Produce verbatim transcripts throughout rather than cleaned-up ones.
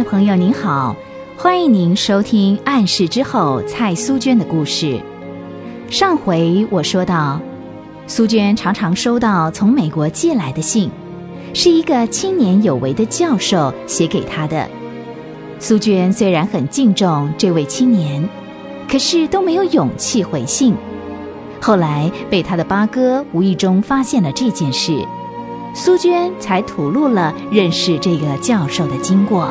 朋友您好，欢迎您收听暗示之后蔡苏娟的故事。上回我说到，苏娟常常收到从美国寄来的信，是一个青年有为的教授写给她的。苏娟虽然很敬重这位青年，可是都没有勇气回信。后来被她的八哥无意中发现了这件事，苏娟才吐露了认识这个教授的经过。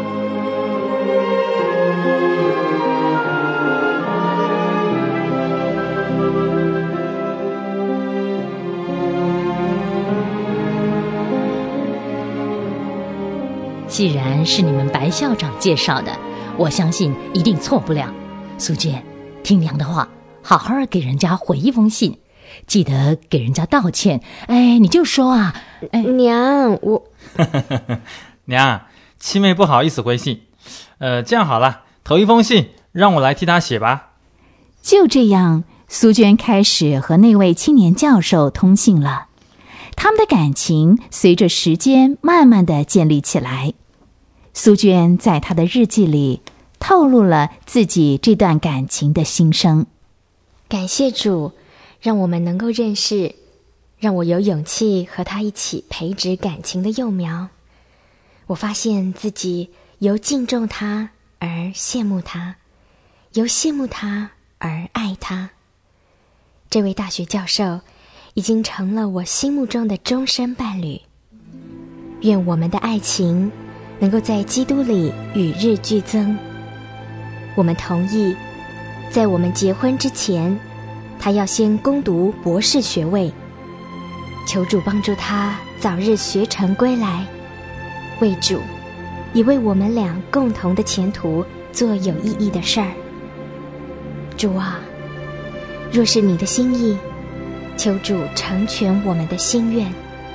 既然是你们白校长介绍的，我相信一定错不了。苏娟，听娘的话，好好给人家回一封信，记得给人家道歉。哎，你就说啊，哎， 娘，我娘，七妹不好意思回信。呃，这样好了，头一封信让我来替她写吧。 就这样，苏娟开始和那位青年教授通信了。他们的感情随着时间慢慢地建立起来。苏娟在她的日记里透露了自己这段感情的心声。 感谢主，让我们能够认识，让我有勇气和他一起培植感情的幼苗。我发现自己由敬重他而羡慕他，由羡慕他而爱他。这位大学教授已经成了我心目中的终身伴侣。愿我们的爱情能够在基督里与日俱增。我们同意，在我们结婚之前，他要先攻读博士学位。求主帮助他早日学成归来，为主，也为我们俩共同的前途做有意义的事儿。主啊，若是你的心意，求主成全我们的心愿。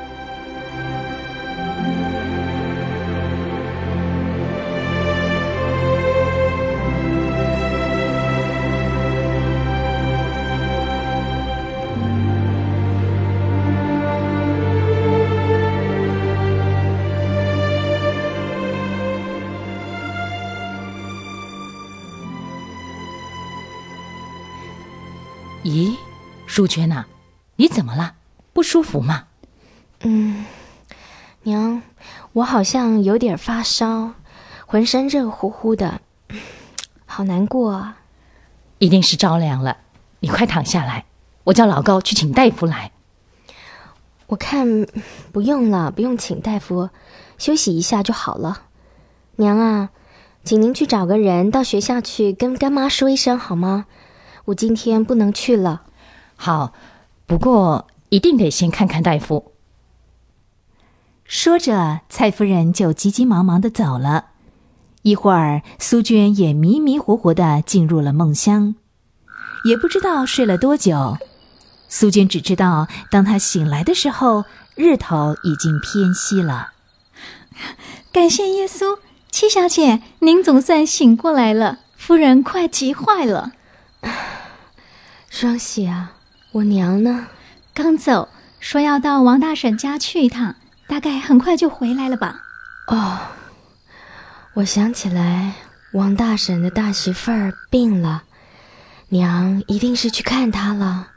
咦，淑娟啊，你怎么了？不舒服吗？ 嗯，娘，我好像有点发烧，浑身热乎乎的，好难过啊。 一定是着凉了，你快躺下来，我叫老高去请大夫来。 我看不用了，不用请大夫，休息一下就好了。娘啊，请您去找个人到学校去跟干妈说一声好吗？我今天不能去了。 好，不过一定得先看看大夫。 说着，蔡夫人就急急忙忙地走了。一会儿，苏娟也迷迷糊糊地进入了梦乡，也不知道睡了多久。苏娟只知道，当她醒来的时候，日头已经偏西了。 感谢耶稣，七小姐，您总算醒过来了，夫人快急坏了。 双喜啊，我娘呢？ 刚走，说要到王大婶家去一趟，大概很快就回来了吧。 哦，我想起来，王大婶的大媳妇儿病了，娘一定是去看她了。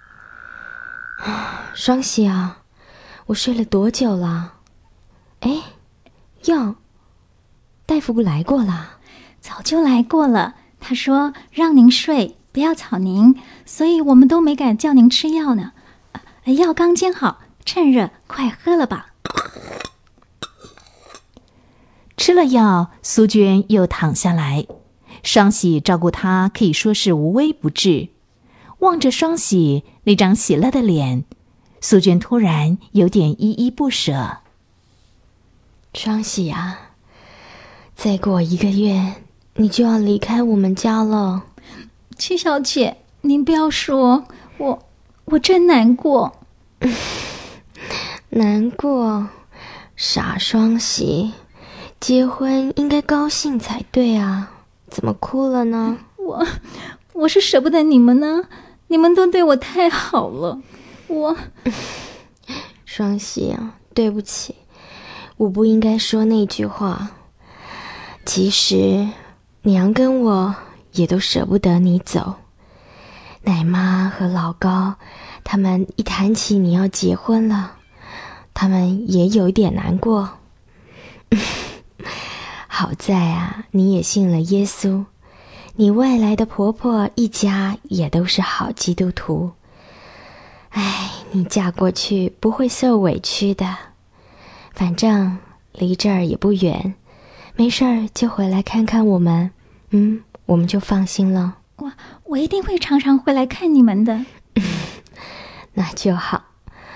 双喜啊，我睡了多久了？哎，哟，大夫不来过了？ 早就来过了，他说让您睡，不要吵您，所以我们都没敢叫您吃药呢。药刚煎好，趁热快喝了吧。 吃了药，苏娟又躺下来。双喜照顾她可以说是无微不至。望着双喜那张喜乐的脸，苏娟突然有点依依不舍。 双喜啊，再过一个月你就要离开我们家了。 七小姐，您不要说，我我真难过。 难过？傻双喜，结婚应该高兴才对啊，怎么哭了呢？ 我我是舍不得你们呢，你们都对我太好了，我双喜啊，对不起，我不应该说那句话。 其实娘跟我也都舍不得你走。奶妈和老高他们一谈起你要结婚了，他们也有一点难过。好在啊，你也信了耶稣，你外来的婆婆一家也都是好基督徒。哎，你嫁过去不会受委屈的，反正离这儿也不远，没事儿就回来看看我们，嗯，我们就放心了。 我我一定会常常回来看你们的。 那就好。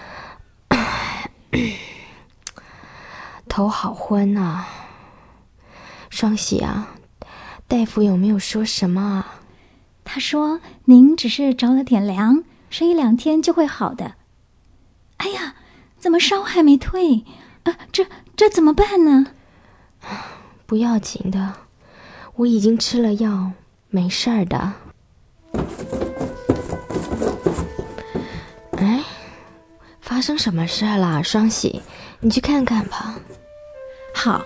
头好昏啊。双喜啊，大夫有没有说什么啊？ 他说您只是着了点凉，睡一两天就会好的。哎呀，怎么烧还没退啊？这这怎么办呢？ 不要紧的，我已经吃了药，没事儿的。哎，发生什么事了？双喜，你去看看吧。 好。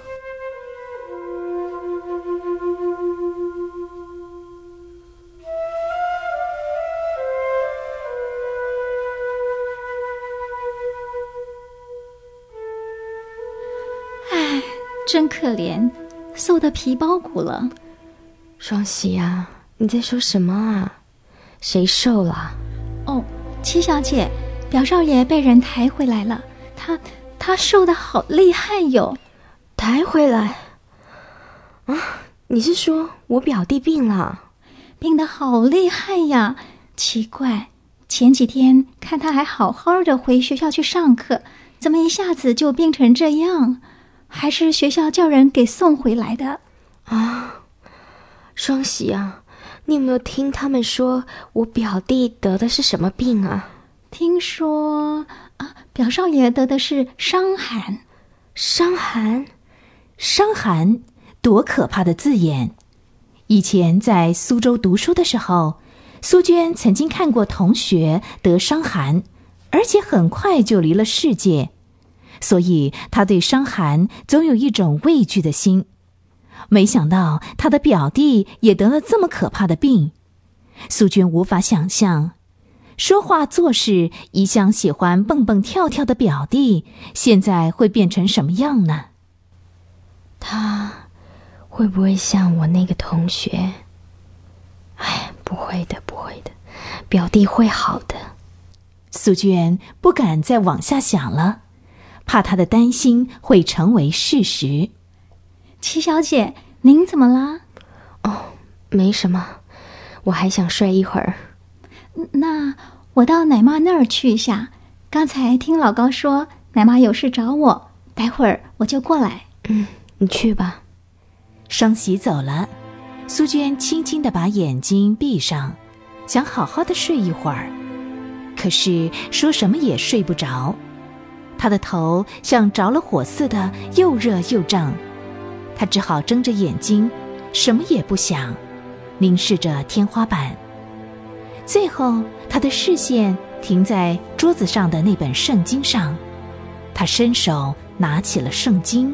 唉，真可怜，瘦得皮包骨了。 双喜啊，你在说什么啊？谁瘦了？ 哦，七小姐，表少爷被人抬回来了，他他瘦得好厉害哟。 抬回来？啊，你是说我表弟病了？ 病得好厉害呀！奇怪，前几天看他还好好的回学校去上课，怎么一下子就病成这样？还是学校叫人给送回来的？ 啊，双喜啊，你有没有听他们说我表弟得的是什么病啊？ 听说啊，表少爷得的是伤寒。 伤寒？ 伤寒，多可怕的字眼！以前在苏州读书的时候，苏娟曾经看过同学得伤寒，而且很快就离了世界，所以她对伤寒总有一种畏惧的心。没想到她的表弟也得了这么可怕的病，苏娟无法想象，说话做事一向喜欢蹦蹦跳跳的表弟，现在会变成什么样呢？ 他会不会像我那个同学？哎，不会的，不会的，表弟会好的。 苏娟不敢再往下想了，怕她的担心会成为事实。 七小姐，您怎么啦？ 哦，没什么，我还想睡一会儿。 那我到奶妈那儿去一下，刚才听老高说奶妈有事找我，待会儿我就过来。 嗯，你去吧。 双喜走了，苏娟轻轻地把眼睛闭上，想好好的睡一会儿，可是说什么也睡不着。她的头像着了火似的，又热又胀，她只好睁着眼睛，什么也不想，凝视着天花板。最后她的视线停在桌子上的那本圣经上，她伸手拿起了圣经。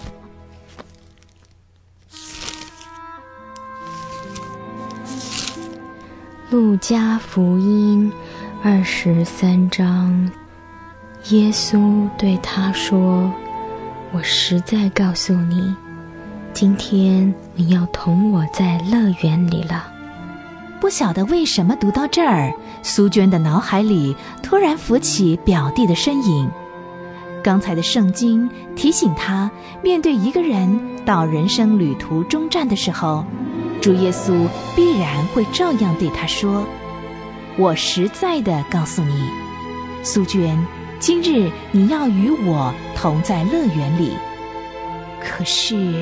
路加福音二十三章，耶稣对他说：我实在告诉你，今天你要同我在乐园里了。 不晓得为什么读到这儿，苏娟的脑海里突然浮起表弟的身影。刚才的圣经提醒她，面对一个人到人生旅途终站的时候，主耶稣必然会照样对他说：我实在地告诉你，苏娟，今日你要与我同在乐园里。可是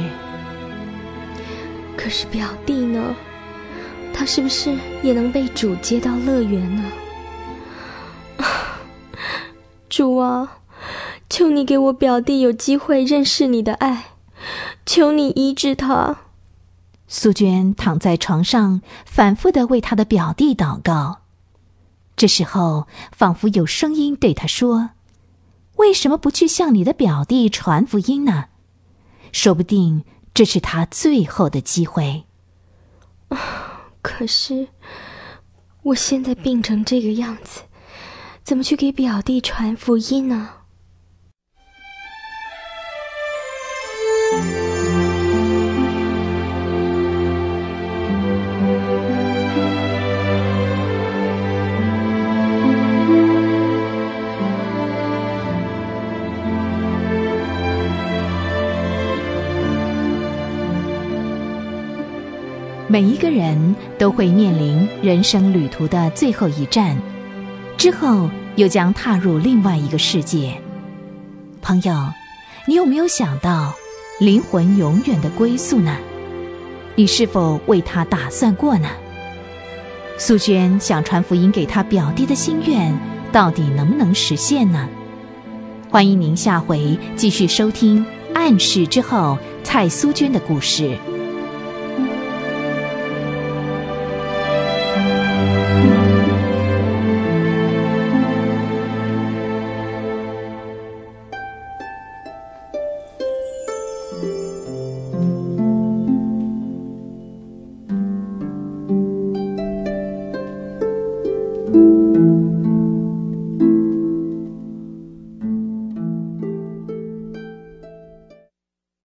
可是表弟呢？他是不是也能被主接到乐园呢？主啊，求你给我表弟有机会认识你的爱，求你医治他。 苏娟躺在床上，反复地为她的表弟祷告。这时候，仿佛有声音对她说：为什么不去向你的表弟传福音呢？说不定这是他最后的机会。 可是我现在病成这个样子，怎么去给表弟传福音呢？ 每一个人都会面临人生旅途的最后一站，之后又将踏入另外一个世界。朋友，你有没有想到灵魂永远的归宿呢？你是否为他打算过呢？素娟想传福音给她表弟的心愿，到底能不能实现呢？欢迎您下回继续收听《暗示之后》蔡苏娟的故事。